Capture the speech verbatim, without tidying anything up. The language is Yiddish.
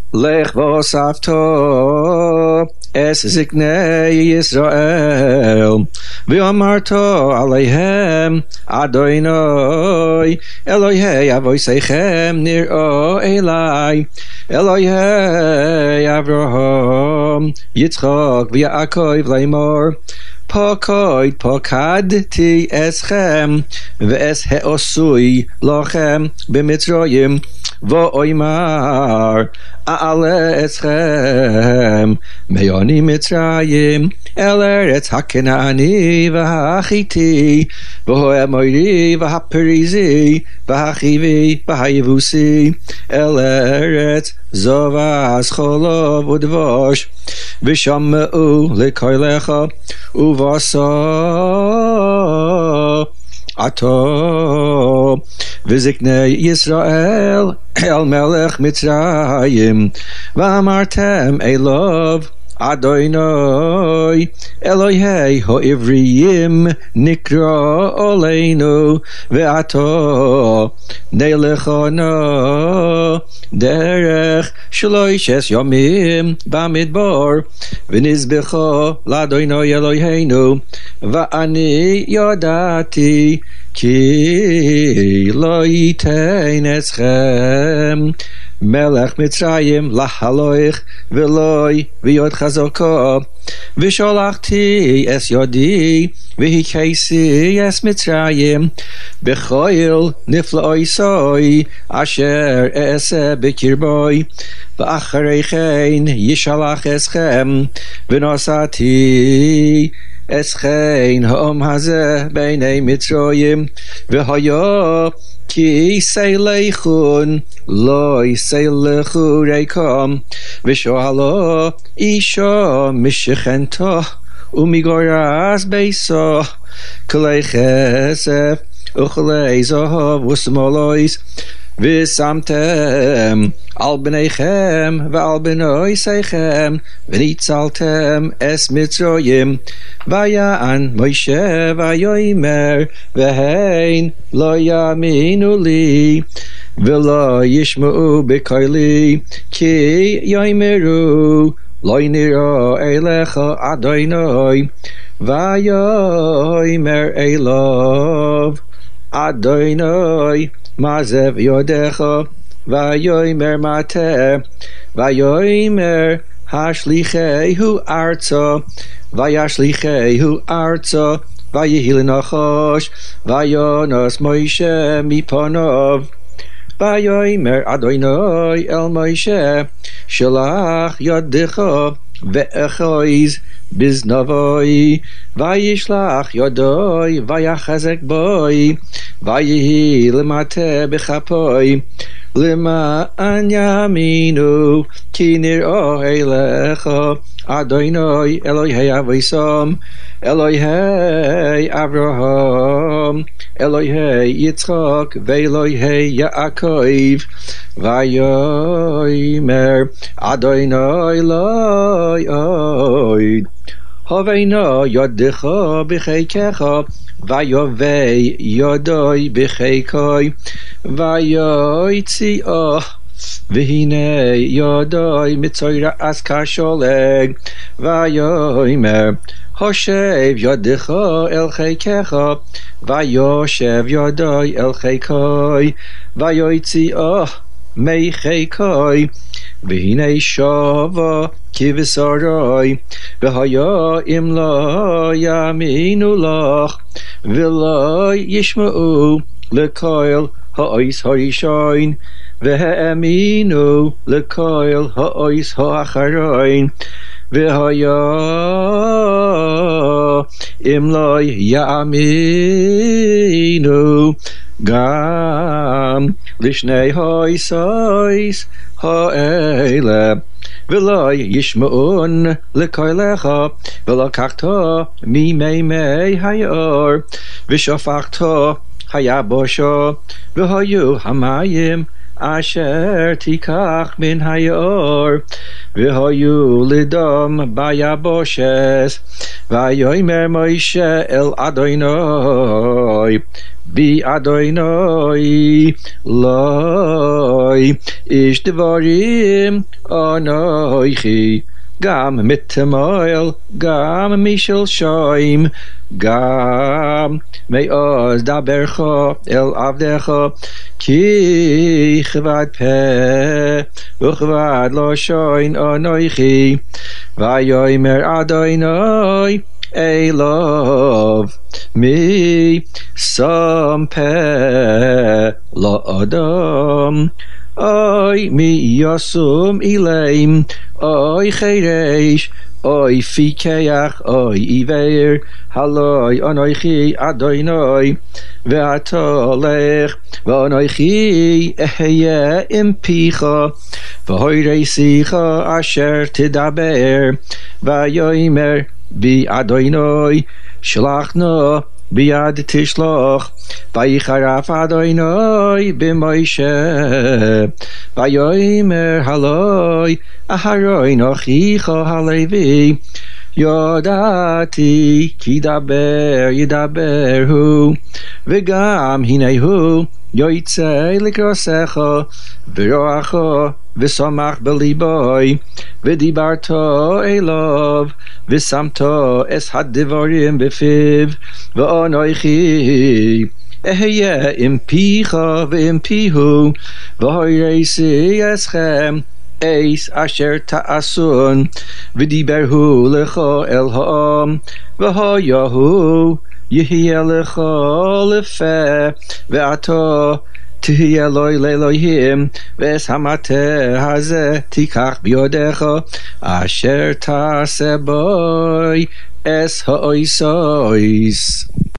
לך ואוספתו es זקני ישראל ואמרתו עליהם אדוני אלוהי אבותיכם נראו אלי אלוהי אברהם יצחק ויעקב לאמור פקוד פקדתי אתכם ואס העשוי לכם במצרים ואומר אעלה אתכם מעני מצרים אל ארץ הכנעני והחיתי והאמורי והפריזי והחיבי והיבוסי אל ארץ זבת חלב ודבש ושמעו לקולך ובשר עתה וזקני ישראל אל מלך מצרים ואמרתם אליו אדוני אלוהי העבריים נקרא עלינו ועתה נלכה נא דרך שלוש ימים במדבר ונזבחה לאדוני אלוהינו ואני ידעתי כי לא ייתן אתכם מלך מצרים להלוך ולא להיות חזקו ושלחתי את ידי והכיסי את מצרים בכל נפלאותיי אשר אעשה בקרבי ואחרי כן ישלח אתכם ונשאתי אתכם העם הזה בעיני מצרים והיה כי יסלחון לא יסלחו ריקם ושאלו אישה משכנתו ומגורש ביתו כלי כסף וכלי זהב ושמאלויס ושמתם על בניכם ועל בנותיכם וניצלתם את מצרים ויען משה ויאמר והן לא יאמינו לי ולא ישמעו בקולי כי יאמרו לא נראה אליך אדוני ויאמר אליו אדוני מעזב ידך ויאמר מטה ויאמר השליחהו ארצה וישליחהו ארצה ויהי לנחש וינוס משה מפניו ויאמר אדוני אל משה שלח ידך ואחז בזנבי וישלח ידי ויחזק בי ויהי למטה בכפי למען יאמינו כי נראה אליך אדוני אלוהי אבותיכם אלוהי אברהם אלוהי יצחק ואלוהי יעקב ויאמר אדוני לא עוד הוינה ידך בחיקך ויובא ידי בחיקי ויוציאה והנה ידי מצורעת כשלג ויאמר הושב ידך אל חיקך ויושב ידי אל חיקי ויוציאה מחיקי והנה שבה כבשרי והיה אם לא יאמינו לך ולא ישמעו לכל האיס הראשון והאמינו לכל האיס האחרון והיה אם לא יאמינו גם לשני האיסייס האלה ולא ישמעון לקולך ולקחת ממימי היער ושפכת היבשה והיו המים אשר תיקח מן היער והיו לדם ביבשת Vayomer Moshe el Adonai Bi Adonai Loi Ish Devarim Anoichi Gam Mitamail Gam Mishel Shoim Gam Me'oz Dabercha El Avdecha Ki Chvad Peh Uchvad Lo Shoin Anoichi Vayomer Adonai Elov Mi Sampe La Adam Oy mi yasum ilaim Oy cheresh Oy fikeach Oy iver Haloi anoichi Adonai Ve'atolech Ve'anoichi Ehye impicha Ve'hoiresicha Asher tidaber Vayomer Bi Adonai Shlachna Biad Tishlach Vayicharaf Adonai B'Moshe Vayomer Haloi Aharoi Nochicha Halevi Yodati Kidaber Yidaber Hu V'gam Hinehu Yoitze Likrosecha V'roacha V'samach B'liboi V'dibarto Elov V'samto Es Hadivorim B'fiv V'anoichi Ehye impicha V'impihu V'hoiresi Eschem Eis Asher Ta'asun V'diberhu Lecha El Ha'am V'hoyahu Yihye Lecha Lefe V'ato Tihi Eloi Lelohim Ves Hamate Haze Tikach Biodecha Asher Taseboy Es Ha'oisois